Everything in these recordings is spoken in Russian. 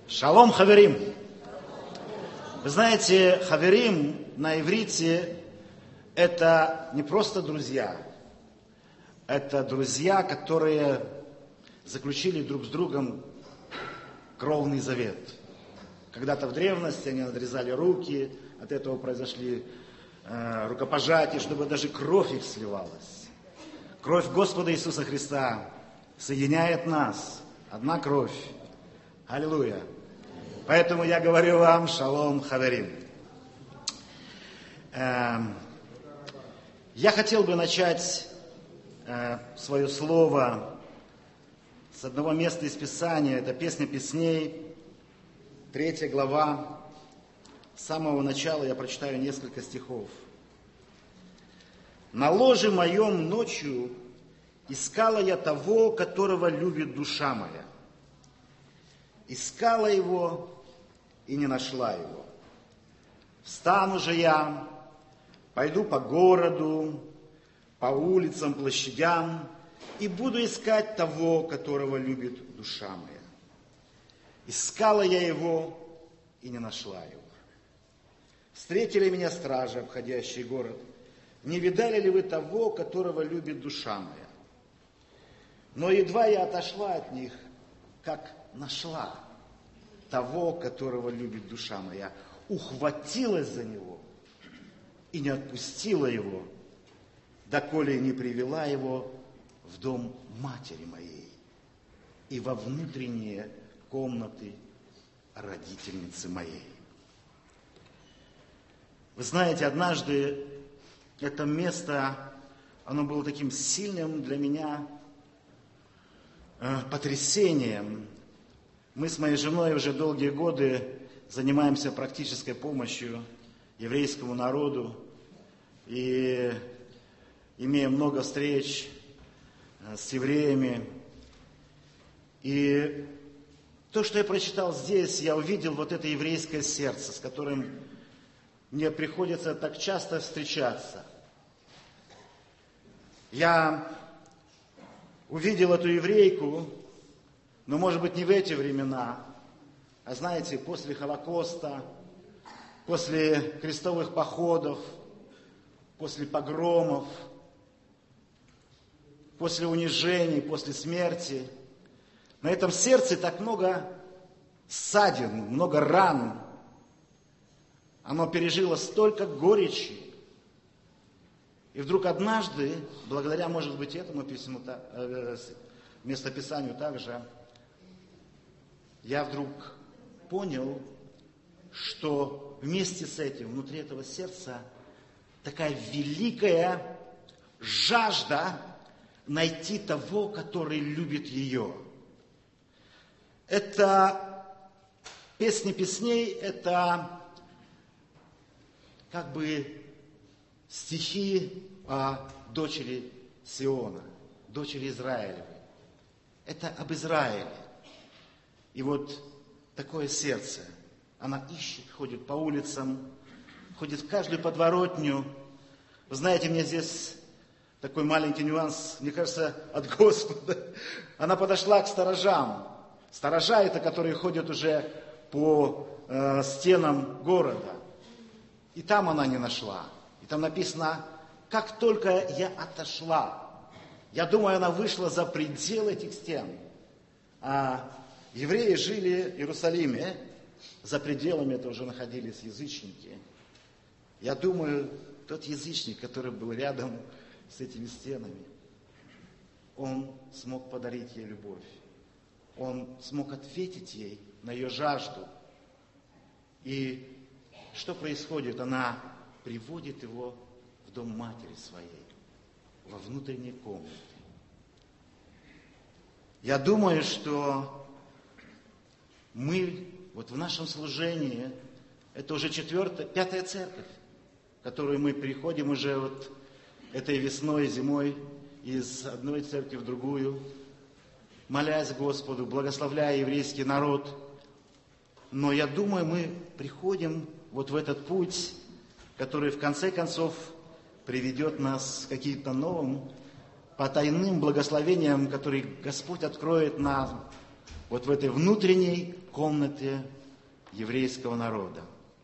Шалом, хаверим! Вы знаете, хаверим на иврите это не просто друзья. Это друзья, которые заключили друг с другом кровный завет. Когда-то в древности они надрезали руки, от этого произошли рукопожатия, чтобы даже кровь их сливалась. Кровь Господа Иисуса Христа соединяет нас. Одна кровь. Аллилуйя. Поэтому я говорю вам шалом, хаверим. Я хотел бы начать свое слово с одного места из Писания. Это Песня Песней, 3 глава. С самого начала я прочитаю несколько стихов. «На ложе моем ночью искала я того, которого любит душа моя. Искала его и не нашла его. Встану же я, пойду по городу, по улицам, площадям, и буду искать того, которого любит душа моя. Искала я его и не нашла его. Встретили меня стражи, обходящие город. Не видали ли вы того, которого любит душа моя? Но едва я отошла от них, как нашла того, которого любит душа моя, ухватилась за него и не отпустила его, доколе не привела его в дом матери моей и во внутренние комнаты родительницы моей». Вы знаете, однажды это место, оно было таким сильным для меня потрясением. Мы с моей женой уже долгие годы занимаемся практической помощью еврейскому народу и имеем много встреч с евреями. И то, что я прочитал здесь, я увидел вот это еврейское сердце, с которым мне приходится так часто встречаться. Я увидел эту еврейку, но, может быть, не в эти времена, а, знаете, после Холокоста, после крестовых походов, после погромов, после унижений, после смерти. На этом сердце так много ссадин, много ран. Оно пережило столько горечи. И вдруг однажды, благодаря, может быть, этому местописанию также, я вдруг понял, что вместе с этим, внутри этого сердца, такая великая жажда найти того, который любит ее. Это Песни Песней, это как бы стихи о дочери Сиона, дочери Израилевой. Это об Израиле. И вот такое сердце, она ищет, ходит по улицам, ходит в каждую подворотню. Вы знаете, мне здесь такой маленький нюанс, мне кажется, от Господа. Она подошла к сторожам. Сторожа это, которые ходят уже по стенам города. И там она не нашла. И там написано, как только я отошла. Я думаю, она вышла за пределы этих стен. А евреи жили в Иерусалиме. За пределами это уже находились язычники. Я думаю, тот язычник, который был рядом с этими стенами, он смог подарить ей любовь. Он смог ответить ей на ее жажду. И что происходит? Она приводит его в дом матери своей, во внутренние комнаты. Я думаю, что мы вот в нашем служении, это уже 5-я церковь, в которую мы приходим уже вот этой весной, зимой из одной церкви в другую, молясь Господу, благословляя еврейский народ. Но я думаю, мы приходим вот в этот путь, который в конце концов приведет нас к каким-то новым, потайным благословениям, которые Господь откроет нам вот в этой внутренней комнате еврейского народа.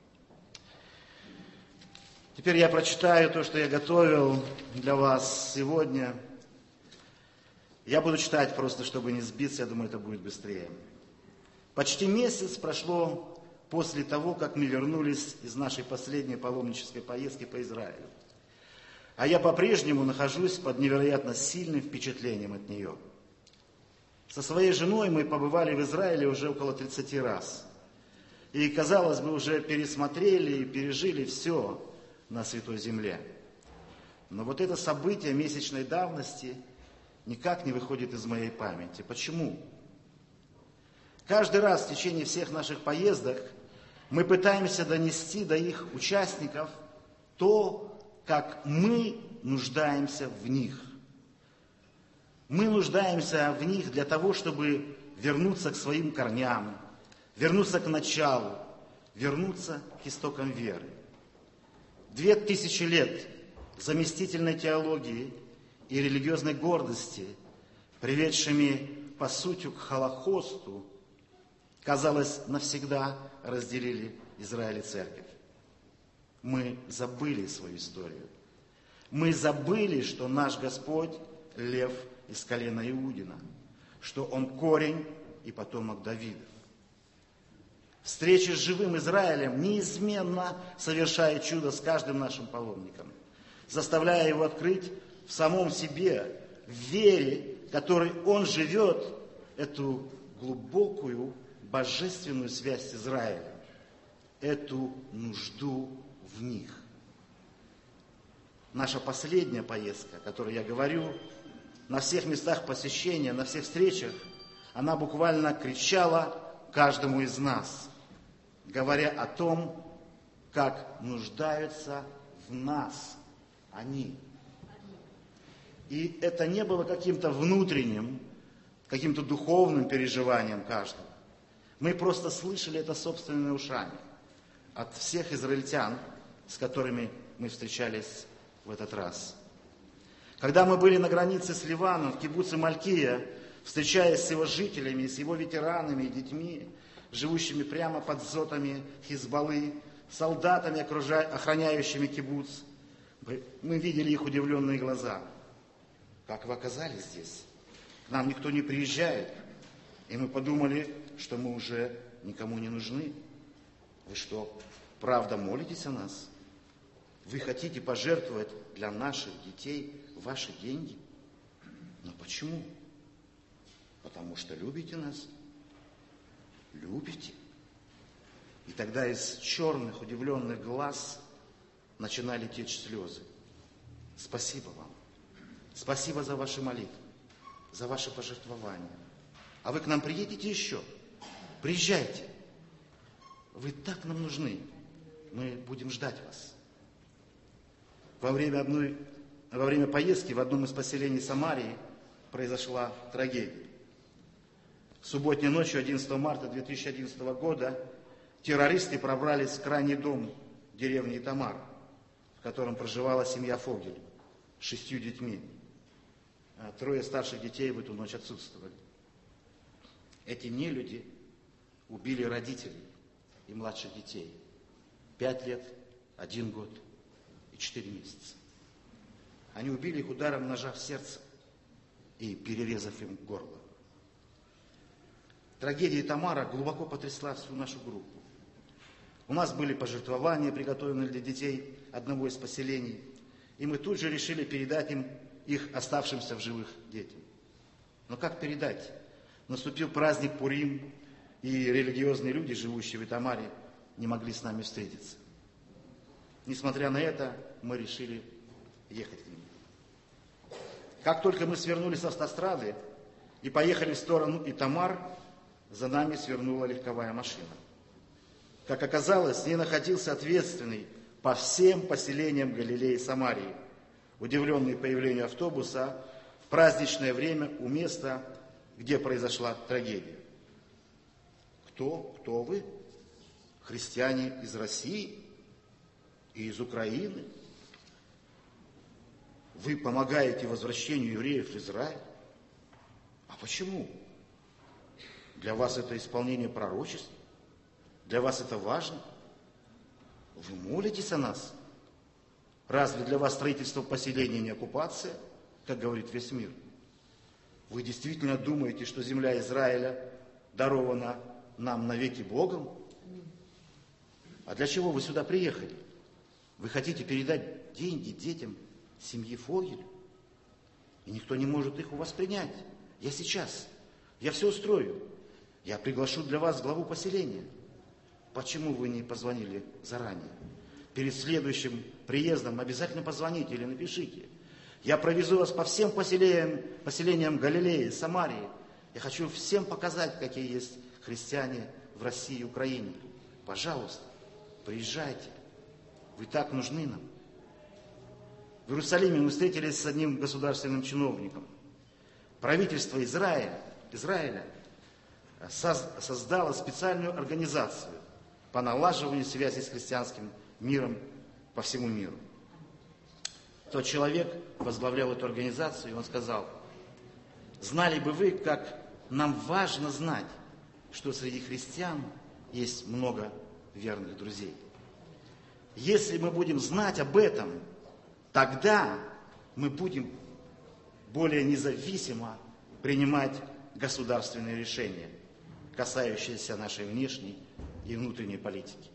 Теперь я прочитаю то, что я готовил для вас сегодня. Я буду читать просто, чтобы не сбиться, я думаю, это будет быстрее. Почти месяц прошло после того, как мы вернулись из нашей последней паломнической поездки по Израилю. А я по-прежнему нахожусь под невероятно сильным впечатлением от нее. Со своей женой мы побывали в Израиле уже около 30 раз. И, казалось бы, уже пересмотрели и пережили все на Святой Земле. Но вот это событие месячной давности никак не выходит из моей памяти. Почему? Каждый раз в течение всех наших поездок мы пытаемся донести до их участников то, как мы нуждаемся в них. Мы нуждаемся в них для того, чтобы вернуться к своим корням, вернуться к началу, вернуться к истокам веры. 2000 лет заместительной теологии и религиозной гордости, приведшими по сути к Холокосту, казалось, навсегда разделили Израиль и церковь. Мы забыли свою историю. Мы забыли, что наш Господь – лев из колена Иудина, что Он корень и потомок Давида. Встреча с живым Израилем неизменно совершает чудо с каждым нашим паломником, заставляя его открыть в самом себе, в вере, которой он живет, эту глубокую божественную связь с Израилем, эту нужду в них. Наша последняя поездка, о которой я говорю, на всех местах посещения, на всех встречах, она буквально кричала каждому из нас, говоря о том, как нуждаются в нас они. И это не было каким-то внутренним, каким-то духовным переживанием каждого. Мы просто слышали это собственными ушами от всех израильтян, с которыми мы встречались в этот раз. Когда мы были на границе с Ливаном, в кибуце Малькия, встречаясь с его жителями, с его ветеранами и детьми, живущими прямо под зотами Хизбаллы, солдатами, охраняющими кибуц, мы видели их удивленные глаза. Как вы оказались здесь? К нам никто не приезжает. И мы подумали, что мы уже никому не нужны. Вы что, правда молитесь о нас? Вы хотите пожертвовать для наших детей ваши деньги? Но почему? Потому что любите нас. Любите. И тогда из черных, удивленных глаз начинали течь слезы. Спасибо вам. Спасибо за ваши молитвы, за ваши пожертвования. А вы к нам приедете еще? Приезжайте. Вы так нам нужны. Мы будем ждать вас. Во время поездки в одном из поселений Самарии произошла трагедия. Субботней ночью 11 марта 2011 года террористы пробрались в крайний дом деревни Итамар, в котором проживала семья Фогель с 6 детьми. 3 старших детей в эту ночь отсутствовали. Эти нелюди убили родителей и младших детей. 5 лет, 1 год и 4 месяца. Они убили их ударом ножа в сердце и перерезав им горло. Трагедия Итамара глубоко потрясла всю нашу группу. У нас были пожертвования, приготовленные для детей одного из поселений, и мы тут же решили передать им их оставшимся в живых детям. Но как передать? Наступил праздник Пурим, и религиозные люди, живущие в Итамаре, не могли с нами встретиться. Несмотря на это, мы решили ехать к ним. Как только мы свернули с автострады и поехали в сторону Итамар, за нами свернула легковая машина. Как оказалось, в ней находился ответственный по всем поселениям Галилеи и Самарии, удивленный появлению автобуса в праздничное время у места, где произошла трагедия. Кто вы? Христиане из России и из Украины? Вы помогаете возвращению евреев в Израиль? А почему? Для вас это исполнение пророчеств? Для вас это важно? Вы молитесь о нас? Разве для вас строительство поселения не оккупация, как говорит весь мир? Вы действительно думаете, что земля Израиля дарована нам навеки Богом? А для чего вы сюда приехали? Вы хотите передать деньги детям семьи Фогель? И никто не может их у вас принять. Я сейчас. Я все устрою. Я приглашу для вас главу поселения. Почему вы не позвонили заранее? Перед следующим приездом обязательно позвоните или напишите. Я провезу вас по всем поселениям Галилеи, Самарии. Я хочу всем показать, какие есть христиане в России и Украине. Пожалуйста, приезжайте. Вы так нужны нам. В Иерусалиме мы встретились с одним государственным чиновником. Правительство Израиля создало специальную организацию по налаживанию связи с христианским миром по всему миру. Тот человек возглавлял эту организацию, и он сказал: знали бы вы, как нам важно знать, что среди христиан есть много верных друзей. Если мы будем знать об этом, тогда мы будем более независимо принимать государственные решения, касающиеся нашей внешней и внутренней политики.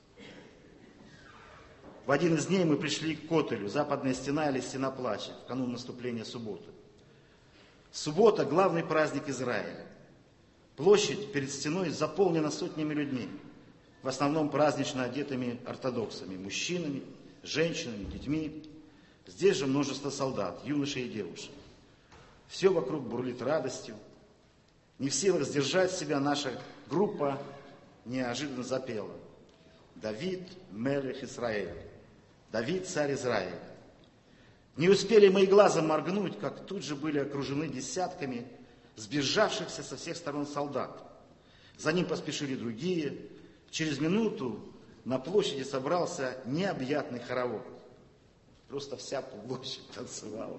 В один из дней мы пришли к Котелю, западная стена или стена плача, в канун наступления субботы. Суббота – главный праздник Израиля. Площадь перед стеной заполнена сотнями людьми, в основном празднично одетыми ортодоксами, мужчинами, женщинами, детьми. Здесь же множество солдат, юношей и девушек. Все вокруг бурлит радостью. Не в силах сдержать себя, наша группа неожиданно запела: «Давид, мелех Исраэль». Давид, царь Израиля. Не успели мы и глазом моргнуть, как тут же были окружены десятками сбежавшихся со всех сторон солдат. За ним поспешили другие. Через минуту на площади собрался необъятный хоровод. Просто вся площадь танцевала.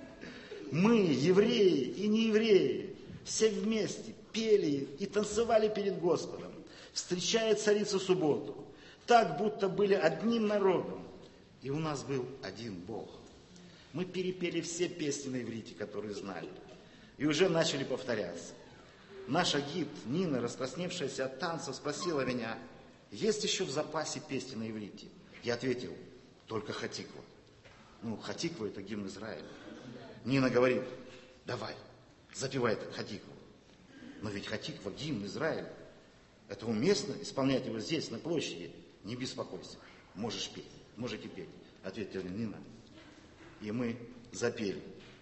Мы, евреи и неевреи, все вместе пели и танцевали перед Господом, встречая царицу субботу, так, будто были одним народом. И у нас был один Бог. Мы перепели все песни на иврите, которые знали, и уже начали повторяться. Наша гид Нина, раскрасневшаяся от танцев, спросила меня: есть еще в запасе песни на иврите? Я ответил: только Хатиква. Хатиква — это гимн Израиля. Нина говорит: давай, запевай Хатикву. Но ведь Хатиква — гимн Израиля. Это уместно исполнять его здесь, на площади? Не беспокойся, можете петь, ответила Нина. И мы запели.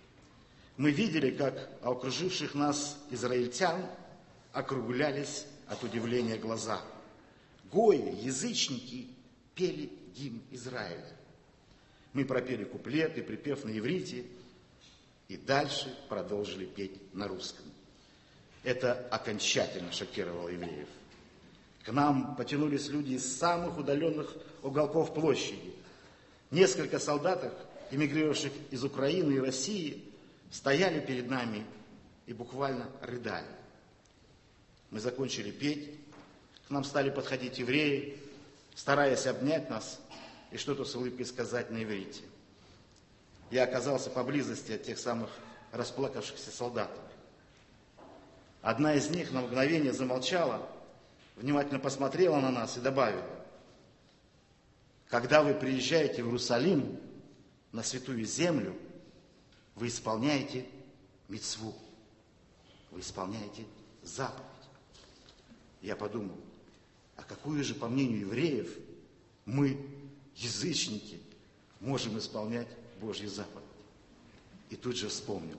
Мы видели, как окруживших нас израильтян округлялись от удивления глаза. Гои, язычники, пели гимн Израиля. Мы пропели куплет и припев на иврите, и дальше продолжили петь на русском. Это окончательно шокировало евреев. К нам потянулись люди из самых удаленных уголков площади. Несколько солдат, эмигрировавших из Украины и России, стояли перед нами и буквально рыдали. Мы закончили петь, к нам стали подходить евреи, стараясь обнять нас и что-то с улыбкой сказать на иврите. Я оказался поблизости от тех самых расплакавшихся солдат. Одна из них на мгновение замолчала, внимательно посмотрела на нас и добавила: когда вы приезжаете в Иерусалим, на святую землю, вы исполняете мицву, вы исполняете заповедь. Я подумал: а какую же, по мнению евреев, мы, язычники, можем исполнять Божью заповедь? И тут же вспомнил: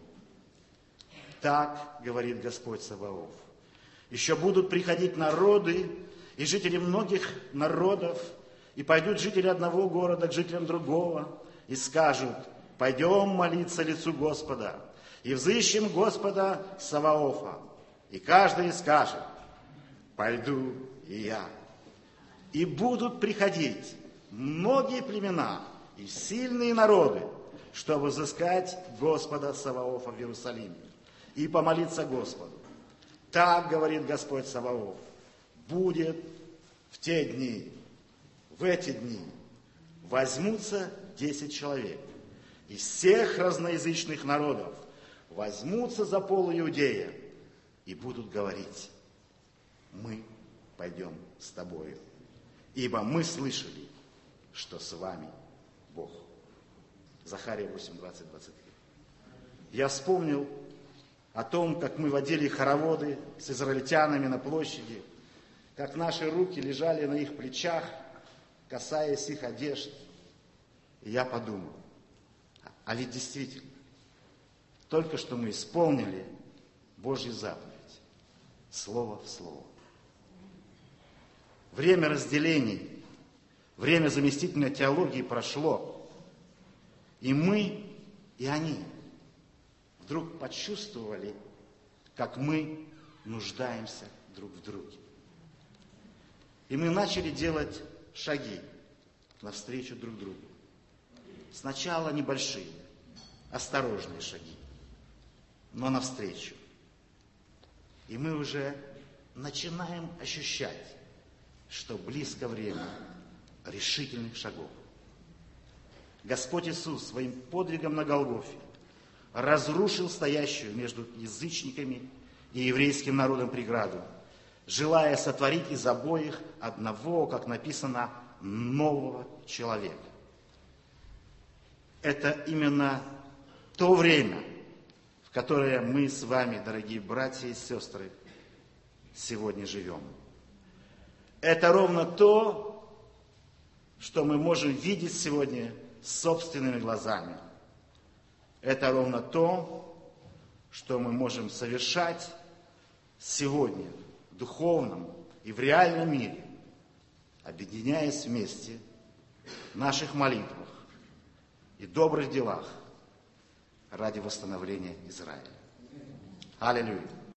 так говорит Господь Саваоф: еще будут приходить народы и жители многих народов, и пойдут жители одного города к жителям другого, и скажут: пойдем молиться лицу Господа, и взыщем Господа Саваофа. И каждый скажет: пойду и я. И будут приходить многие племена и сильные народы, чтобы взыскать Господа Саваофа в Иерусалиме и помолиться Господу. Так говорит Господь Саваоф, будет в те дни, в эти дни, возьмутся 10 человек из всех разноязычных народов, возьмутся за полу Иудея и будут говорить: мы пойдем с тобою, ибо мы слышали, что с вами Бог. Захария 8, 20, 23. Я вспомнил о том, как мы водили хороводы с израильтянами на площади, как наши руки лежали на их плечах, касаясь их одежд. И я подумал, а ведь действительно, только что мы исполнили Божью заповедь, слово в слово. Время разделений, время заместительной теологии прошло, и мы, и они вдруг почувствовали, как мы нуждаемся друг в друге. И мы начали делать шаги навстречу друг другу. Сначала небольшие, осторожные шаги, но навстречу. И мы уже начинаем ощущать, что близко время решительных шагов. Господь Иисус своим подвигом на Голгофе разрушил стоящую между язычниками и еврейским народом преграду, желая сотворить из обоих одного, как написано, нового человека. Это именно то время, в которое мы с вами, дорогие братья и сестры, сегодня живем. Это ровно то, что мы можем видеть сегодня собственными глазами. Это ровно то, что мы можем совершать сегодня в духовном и в реальном мире, объединяясь вместе в наших молитвах и добрых делах ради восстановления Израиля. Аллилуйя!